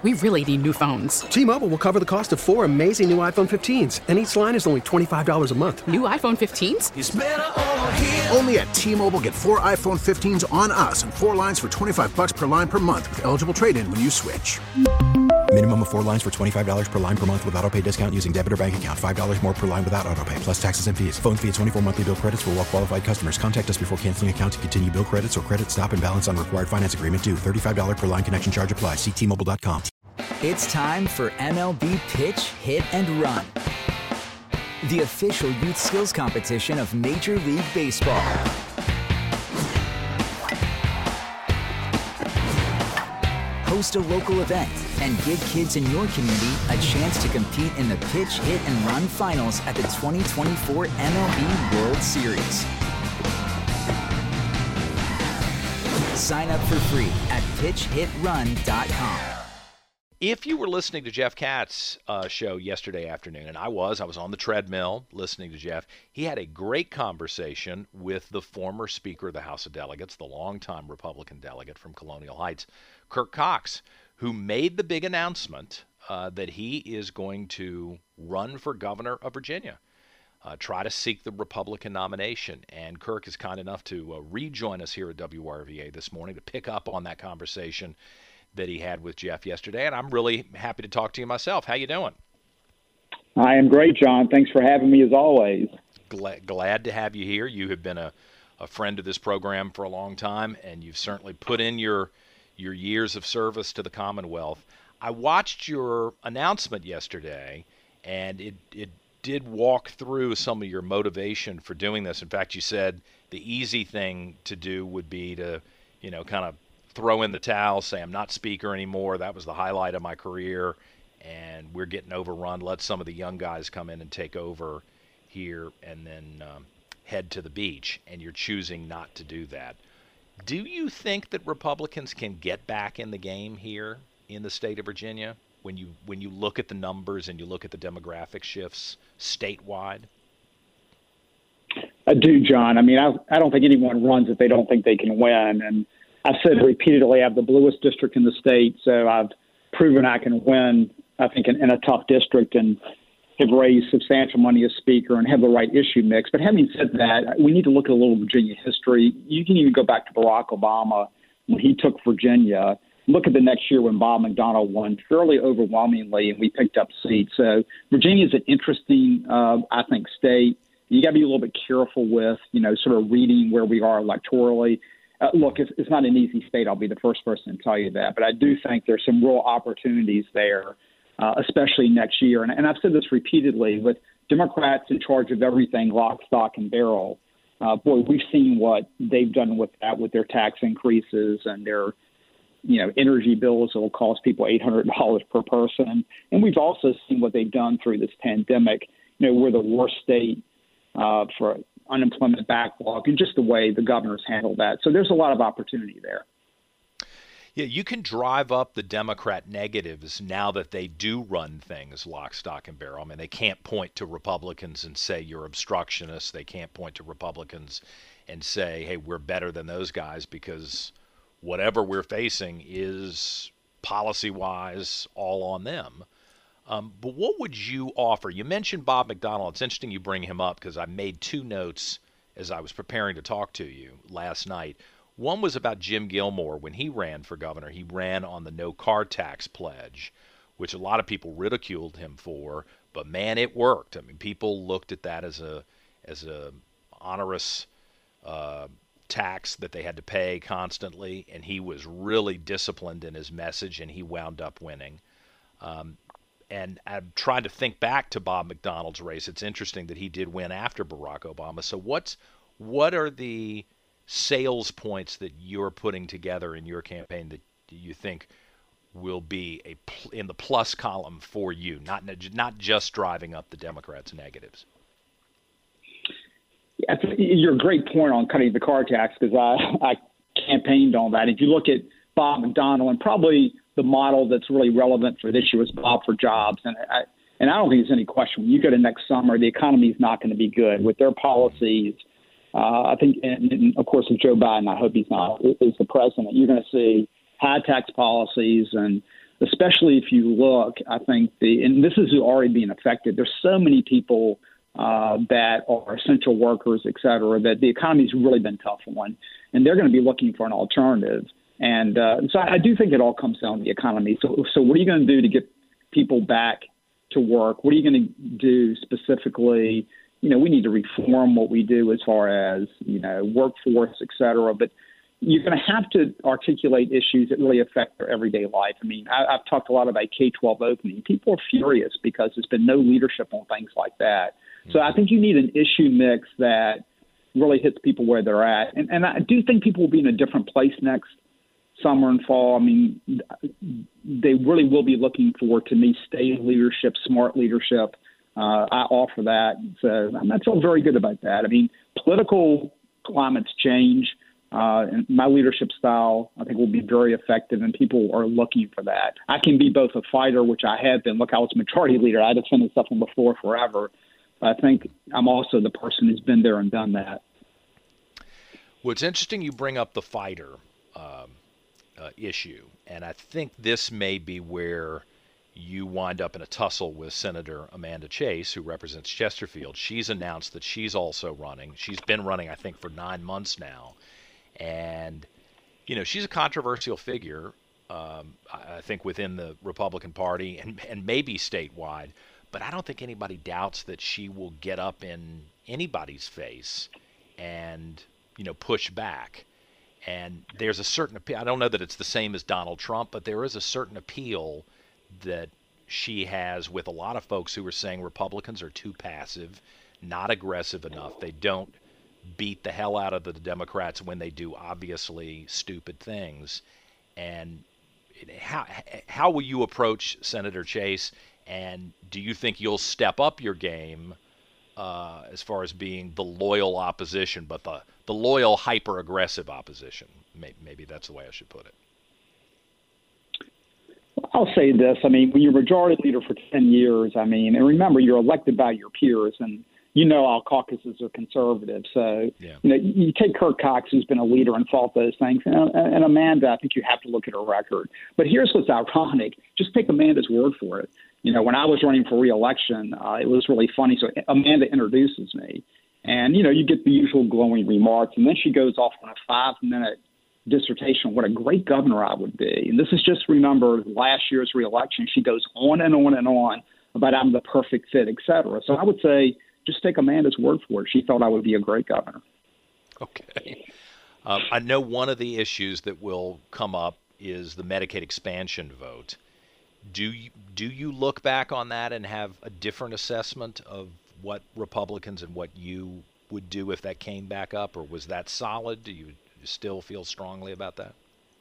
We really need new phones. T-Mobile will cover the cost of 4 amazing new iPhone 15s, and each line is only $25 a month. New iPhone 15s? It's better over here. Only at T-Mobile, get 4 iPhone 15s on us and 4 lines for $25 per line per month with eligible trade-in when you switch. Minimum of 4 lines for $25 per line per month with autopay discount using debit or bank account. $5 more per line without autopay, plus taxes and fees. Phone fee at 24 monthly bill credits for well-qualified customers. Contact us before canceling account to continue bill credits or credit stop and balance on required finance agreement due. $35 per line connection charge applies. See T-Mobile.com. It's time for MLB Pitch, Hit, and Run, the official youth skills competition of Major League Baseball. Host a local event and give kids in your community a chance to compete in the Pitch, Hit, and Run finals at the 2024 MLB World Series. Sign up for free at pitchhitrun.com. If you were listening to Jeff Katz's show yesterday afternoon, and I was on the treadmill listening to Jeff, he had a great conversation with the former Speaker of the House of Delegates, the longtime Republican delegate from Colonial Heights, Kirk Cox, who made the big announcement that he is going to run for governor of Virginia, try to seek the Republican nomination. And Kirk is kind enough to rejoin us here at WRVA this morning to pick up on that conversation that he had with Jeff yesterday, and I'm really happy to talk to you myself. How you doing? I am great, John. Thanks for having me as always. Glad to have you here. You have been a friend of this program for a long time, and you've certainly put in your years of service to the Commonwealth. I watched your announcement yesterday, and it did walk through some of your motivation for doing this. In fact, you said the easy thing to do would be to, kind of throw in the towel, say I'm not speaker anymore. That was the highlight of my career, and we're getting overrun. Let some of the young guys come in and take over here, and then head to the beach. And you're choosing not to do that. Do you think that Republicans can get back in the game here in the state of Virginia when you look at the numbers and you look at the demographic shifts statewide? I do, John. I mean, I don't think anyone runs if they don't think they can win, and I've said repeatedly I have the bluest district in the state, so I've proven I can win, I think, in a tough district and have raised substantial money as speaker and have the right issue mix. But having said that, we need to look at a little Virginia history. You can even go back to Barack Obama when he took Virginia. Look at the next year when Bob McDonnell won fairly overwhelmingly and we picked up seats. So Virginia is an interesting, I think, state. You got to be a little bit careful with, sort of reading where we are electorally. Look, it's not an easy state. I'll be the first person to tell you that. But I do think there's some real opportunities there, especially next year. And I've said this repeatedly, with Democrats in charge of everything, lock, stock, and barrel. Boy, we've seen what they've done with that, with their tax increases and their, energy bills that will cost people $800 per person. And we've also seen what they've done through this pandemic. We're the worst state for unemployment backlog, and just the way the governor's handled that. So there's a lot of opportunity there. Yeah, you can drive up the Democrat negatives now that they do run things lock, stock, and barrel. I mean, they can't point to Republicans and say you're obstructionists. They can't point to Republicans and say, hey, we're better than those guys, because whatever we're facing is policy-wise all on them. But what would you offer? You mentioned Bob McDonnell. It's interesting you bring him up, because I made 2 notes as I was preparing to talk to you last night. One was about Jim Gilmore. When he ran for governor, he ran on the no car tax pledge, which a lot of people ridiculed him for, but man, it worked. I mean, people looked at that as a onerous tax that they had to pay constantly, and he was really disciplined in his message, and he wound up winning. And I'm trying to think back to Bob McDonnell's race. It's interesting that he did win after Barack Obama. So what are the sales points that you're putting together in your campaign that you think will be in the plus column for you, not just driving up the Democrats' negatives? Yeah, you're a great point on cutting the car tax, because I campaigned on that. If you look at Bob McDonnell, and probably the model that's really relevant for this year is Bob for Jobs. And I don't think there's any question. When you go to next summer, the economy is not going to be good with their policies. I think, and of course, with Joe Biden, I hope he's not, is the president, you're going to see high tax policies and especially if you look, I think and this is already being affected. There's so many people that are essential workers, et cetera, that the economy's really been tough on, and they're going to be looking for an alternative. And so I do think it all comes down to the economy. So what are you going to do to get people back to work? What are you going to do specifically? We need to reform what we do as far as, workforce, et cetera. But you're going to have to articulate issues that really affect their everyday life. I mean, I've talked a lot about K-12 opening. People are furious because there's been no leadership on things like that. So I think you need an issue mix that really hits people where they're at. And I do think people will be in a different place next summer and fall. I mean, they really will be looking for, to me, stable leadership, smart leadership. I offer that. So I feel very good about that. I mean, political climates change. And my leadership style, I think, will be very effective, and people are looking for that. I can be both a fighter, which I have been. Look, I was majority leader. I defended stuff on the floor forever. But I think I'm also the person who's been there and done that. Well, it's interesting you bring up the fighter issue, and I think this may be where you wind up in a tussle with Senator Amanda Chase, who represents Chesterfield. She's announced that she's also running. She's been running, I think, for 9 months now. And, she's a controversial figure, I think, within the Republican Party and maybe statewide. But I don't think anybody doubts that she will get up in anybody's face and, push back. And there's a certain appeal. I don't know that it's the same as Donald Trump, but there is a certain appeal that she has with a lot of folks who are saying Republicans are too passive, not aggressive enough. They don't beat the hell out of the Democrats when they do obviously stupid things. And how will you approach Senator Chase? And do you think you'll step up your game as far as being the loyal opposition, but the loyal, hyper-aggressive opposition? Maybe that's the way I should put it. I'll say this. I mean, when you're majority leader for 10 years, and remember, you're elected by your peers, and our caucuses are conservative. So, you take Kirk Cox, who's been a leader and fought those things, and Amanda, I think you have to look at her record. But here's what's ironic. Just take Amanda's word for it. When I was running for re-election, it was really funny. So Amanda introduces me, and, you get the usual glowing remarks, and then she goes off on a 5-minute dissertation on what a great governor I would be. And this is just, remember, last year's re-election. She goes on and on and on about I'm the perfect fit, et cetera. So I would say just take Amanda's word for it. She thought I would be a great governor. Okay. I know one of the issues that will come up is the Medicaid expansion vote. Do you look back on that and have a different assessment of what Republicans and what you would do if that came back up, or was that solid? Do you still feel strongly about that?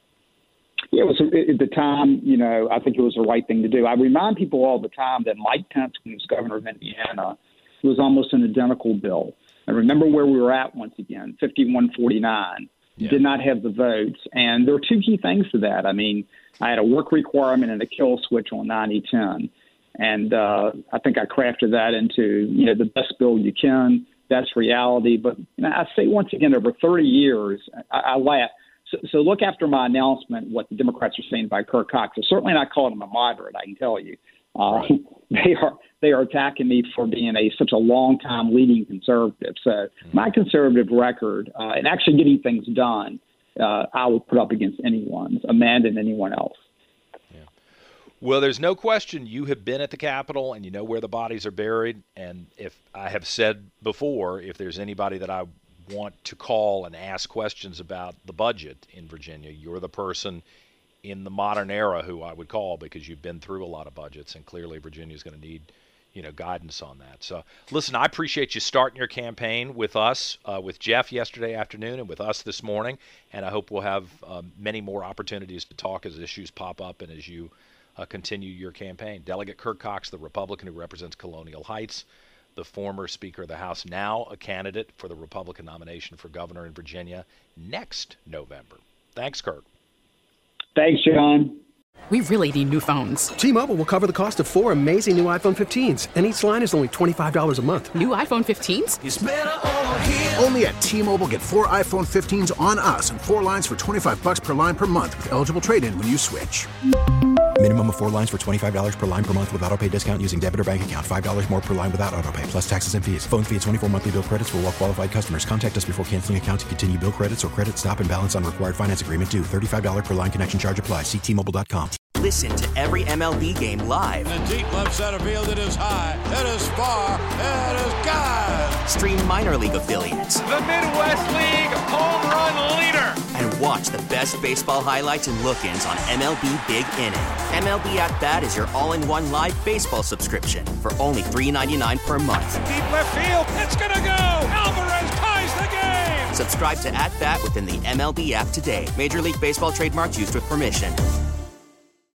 Yeah, it was at the time. I think it was the right thing to do. I remind people all the time that Mike Pence, when he was governor of Indiana, was almost an identical bill. And remember where we were at once again, 51-49. Yeah. Did not have the votes. And there were two key things to that. I mean, I had a work requirement and a kill switch on 90-10. And I think I crafted that into, the best bill you can. That's reality. But I say once again, over 30 years, I laugh. So look after my announcement what the Democrats are saying about Kirk Cox. They're certainly not calling him a moderate, I can tell you. Right. They are attacking me for being such a long time leading conservative. So my conservative record and actually getting things done, I will put up against anyone's, Amanda and anyone else. Yeah. Well, there's no question you have been at the Capitol and you know where the bodies are buried. And if I have said before, if there's anybody that I want to call and ask questions about the budget in Virginia, you're the person in the modern era who I would call, because you've been through a lot of budgets, and clearly Virginia's going to need, guidance on that. So, listen, I appreciate you starting your campaign with us, with Jeff yesterday afternoon and with us this morning, and I hope we'll have many more opportunities to talk as issues pop up and as you continue your campaign. Delegate Kirk Cox, the Republican who represents Colonial Heights, the former Speaker of the House, now a candidate for the Republican nomination for governor in Virginia next November. Thanks, Kirk. Thanks, John. We really need new phones. T-Mobile will cover the cost of 4 amazing new iPhone 15s, and each line is only $25 a month. New iPhone 15s? It's better over here. Only at T-Mobile, get 4 iPhone 15s on us and 4 lines for $25 per line per month with eligible trade-in when you switch. Minimum of 4 lines for $25 per line per month with autopay discount using debit or bank account. $5 more per line without autopay, plus taxes and fees. Phone fee at 24 monthly bill credits for well-qualified customers. Contact us before canceling account to continue bill credits or credit stop and balance on required finance agreement due. $35 per line connection charge applies. See T-Mobile.com. Listen to every MLB game live. In the deep left center field, it is high, it is far, it is gone. Stream minor league affiliates. The Midwest League home run leader. And watch the best baseball highlights and look-ins on MLB Big Inning. MLB At Bat is your all-in-one live baseball subscription for only $3.99 per month. Deep left field, it's gonna go. Alvarez ties the game. Subscribe to At Bat within the MLB app today. Major League Baseball trademarks used with permission.